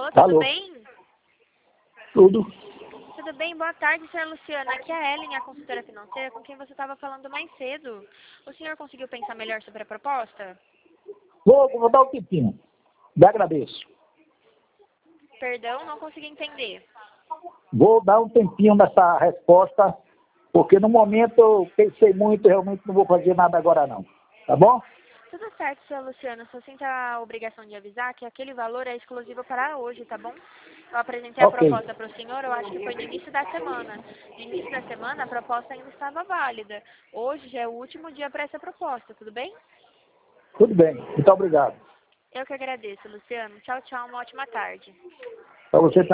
tudo Alô? bem? Tudo? Tudo bem? Boa tarde, senhor Luciano. Aqui é a Ellen, a consultora financeira, com quem você estava falando mais cedo. O senhor conseguiu pensar melhor sobre a proposta? Vou dar um tempinho. Me agradeço. Perdão, não consegui entender. Vou dar um tempinho nessa resposta, porque no momento eu pensei muito e realmente não vou fazer nada agora não. Tá bom? Tudo certo, senhor Luciano. Só sinto a obrigação de avisar que aquele valor é exclusivo para hoje, tá bom? Eu apresentei a Ok. proposta para o senhor, eu acho que foi no início da semana. No início da semana, a proposta ainda estava válida. Hoje já é o último dia para essa proposta, tudo bem? Tudo bem. Muito obrigado. Eu que agradeço, Luciano. Tchau, tchau. Uma ótima tarde. Para você